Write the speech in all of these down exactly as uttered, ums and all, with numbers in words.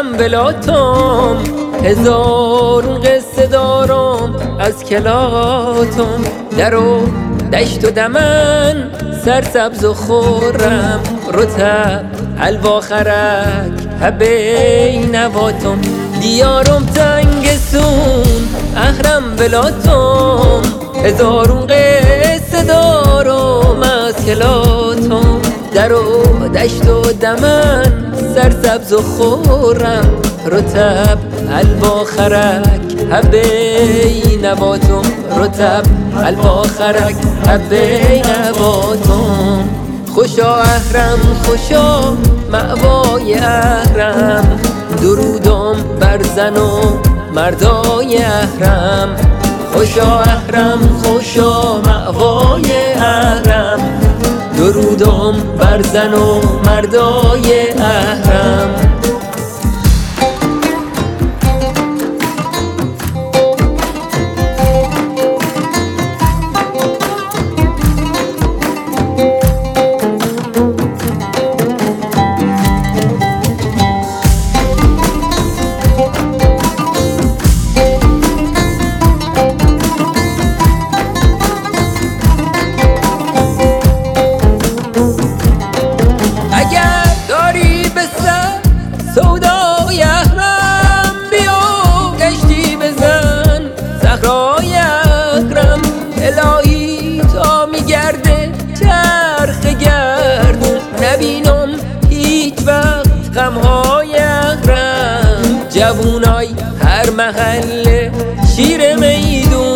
اهرم بلاتم، هزارون قصه دارم از کلاتم. در و دشت و دمن سرسبز و خورم، رطب حلوا خرک هبی نواتم. دیارم تنگسون اهرم بلاتم، هزارون قصه دارم از کلاتم. در و دشت و دمن سرسبز و خورم، رطب حلوا خرک هبی نواتم. رطب حلوا خرک هبی نواتم. خوشا اهرم خوشا مأوای اهرم، درودم بر زن و مردای اهرم. خوشا اهرم خوشا مأوای اهرم، درودم بر زن و مردای اهرم. سودای اهرم بیا گشتی بزن صحرای اهرم. الهی تا میگرده چرخ گرد، نبینم هیچ وقت غمهای اهرم. جوونای هر محله شیر میدون،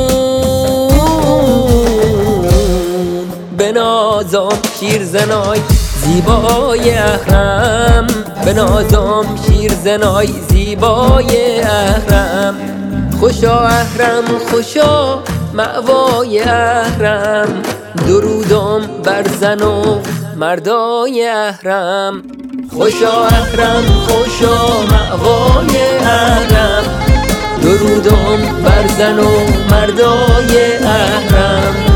بنازم شیرزنای زیبای اهرم. بنازم شیرزنای زیبای اهرم. خوشا اهرم خوشا مأوای اهرم، درودم بر زن و مردای اهرم. خوشا اهرم خوشا مأوای اهرم، درودم بر زن و مردای اهرم.